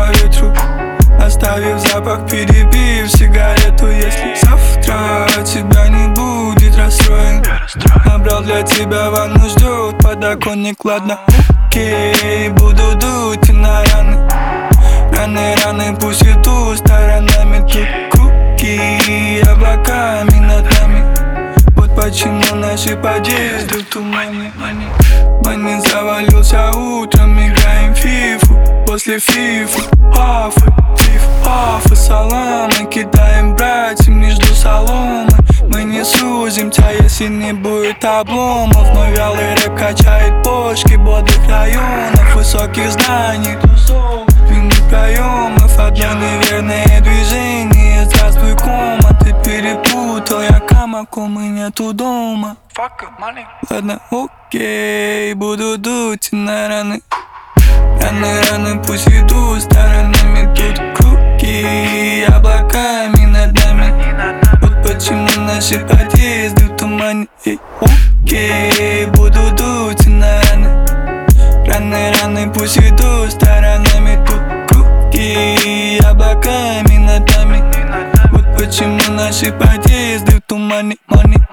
по ветру, оставив запах, перебив сигарету. Если завтра тебя не будет, расстроен. Набрал для тебя ванну, ждет подоконник, ладно. Окей, буду дуть и на раны. Раны, пусть идут сторонами. Тут круги облаками над нами. Вот почему наши подъезды в тумане. Мани завалился утром, играем в фифу. После фифы, пафы, пафы, саламы. Кидаем братьям между соломы. Мы не сузимся, если не будет обломов. Но вялый рэп качает почки бодрых районов. Высоких зданий, длинных проемов. Одно неверное движение, здравствуй, кома. Ты перепутал, я камаком и нету дома. Ладно, окей, буду дуть на раны. Раны, пусть идут сторонами. Тут круги облаками над нами. Вот почему наши подъезды в тумане. Окей, буду дуть на раны. Раны, пусть идут сторонами. Тут круги облаками над нами. Вот почему наши подъезды в тумане.